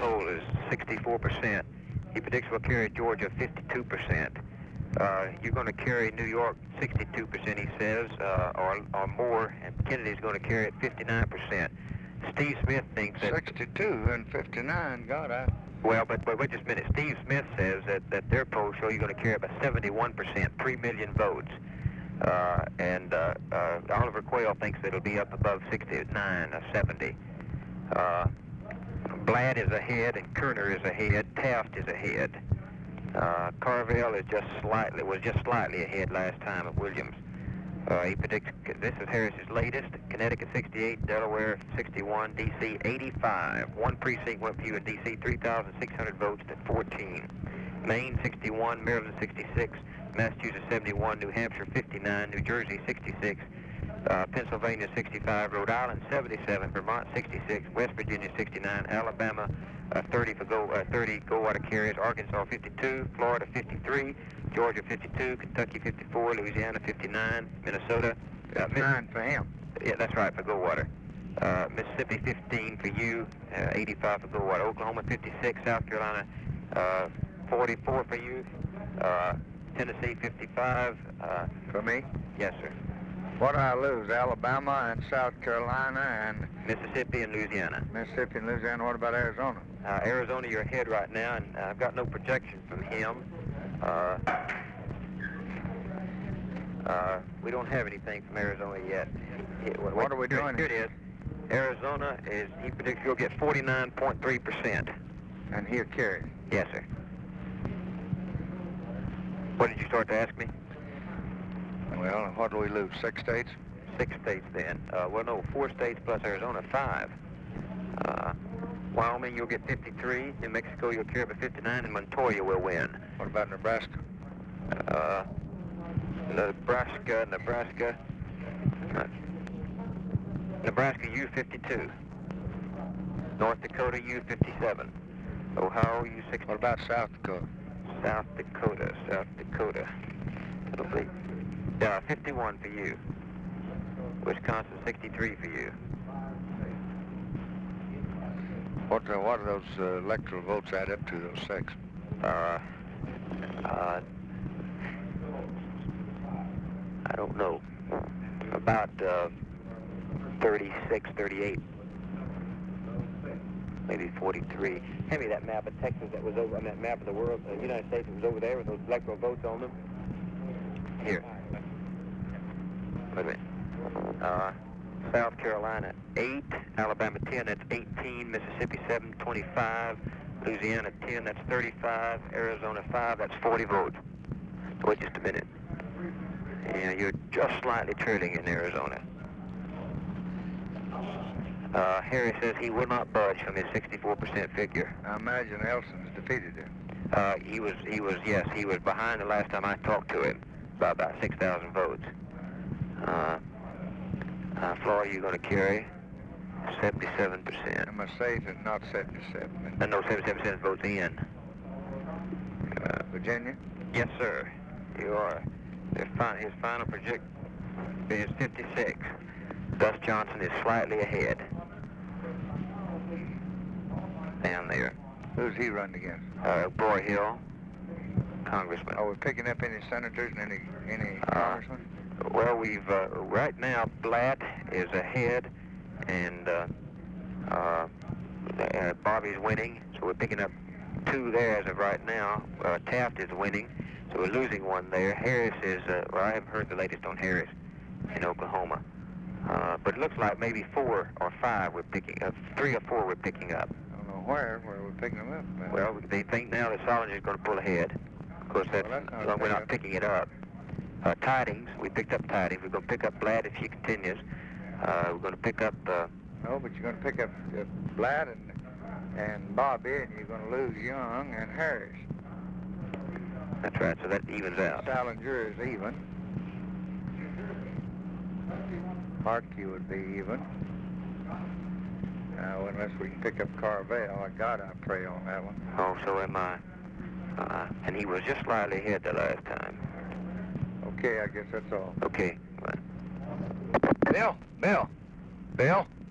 poll is 64%. He predicts we'll carry Georgia 52%. You're going to carry New York 62%, he says, or more, and Kennedy's going to carry it 59%. Steve Smith thinks that... 62 and 59, God, Well, but wait just a minute. Steve Smith says that their polls show you're going to carry about 71%, 3 million votes. And Oliver Quayle thinks that it'll be up above 69 or 70. Blatt is ahead, and Kerner is ahead. Taft is ahead. Carville was just slightly ahead last time at Williams. He predicts, this is Harris's latest, Connecticut 68, Delaware 61, D.C. 85. One precinct went for you in D.C., 3,600 votes to 14. Maine 61, Maryland 66, Massachusetts 71, New Hampshire 59, New Jersey 66, Pennsylvania 65, Rhode Island 77, Vermont 66, West Virginia 69, Alabama 30 Goldwater carriers, Arkansas 52, Florida 53, Georgia 52, Kentucky 54, Louisiana 59, Minnesota 9 for him. Yeah, that's right, for Goldwater. Mississippi 15 for you, 85 for Goldwater. Oklahoma 56, South Carolina 44 for you, Tennessee 55. For me? Yes, sir. What do I lose? Alabama and South Carolina and... Mississippi and Louisiana. Mississippi and Louisiana. What about Arizona? Arizona, you're ahead right now, and I've got no projection from him. We don't have anything from Arizona yet. What are we doing? Here it is. Arizona he predicts you'll get 49.3%. And he'll carry it? Yes, sir. What did you start to ask me? Well, what do we lose? 6 states? 6 states then. Well, no, 4 states plus Arizona, 5. Wyoming, you'll get 53. New Mexico, you'll carry up 59, and Montoya will win. What about Nebraska? Nebraska, U52. North Dakota, U57. Ohio, U60. What about South Dakota? South Dakota. It'll be 51 for you. Wisconsin, 63 for you. What do those electoral votes add up to, those 6? I don't know. About 36, 38. Maybe 43. Hand me that map of Texas that was over on that map of the world, the United States that was over there with those electoral votes on them. Here. Wait a minute. South Carolina 8, Alabama 10, that's 18, Mississippi 7, 25, Louisiana 10, that's 35, Arizona 5, that's 40 votes. Wait just a minute. Yeah, you're just slightly trailing in Arizona. Harry says he will not budge from his 64% figure. I imagine Elson's defeated him. He was behind the last time I talked to him by about 6,000 votes. Florida, you're going to carry 77%. Am I safe and not 77? No, 77% votes in. Virginia? Yes, sir. You are. His final projection is 56. Gus Johnson is slightly ahead. Down there. Who's he running against? Broyhill, congressman. Are we picking up any senators and any congressmen? Well, we've right now Blatt is ahead, and Bobby's winning, so we're picking up 2 there as of right now. Taft is winning, so we're losing 1 there. Harris is, well, I haven't heard the latest on Harris in Oklahoma, but it looks like maybe 4 or 5 we're picking up, 3 or 4 we're picking up. I don't know where we're picking them up. Well, they think now that Solinger is going to pull ahead. Of course, we're not picking it up. Tidings, we picked up Tidings. We're going to pick up Blatt if she continues. We're going to pick up... No, but you're going to pick up Blatt and Bobby, and you're going to lose Young and Harris. That's right, so that evens out. Salinger is even. Markey would be even. Now, unless we can pick up Carville, God, I pray on that one. Oh, so am I. And he was just slightly ahead the last time. Okay, I guess that's all. Okay. Bill!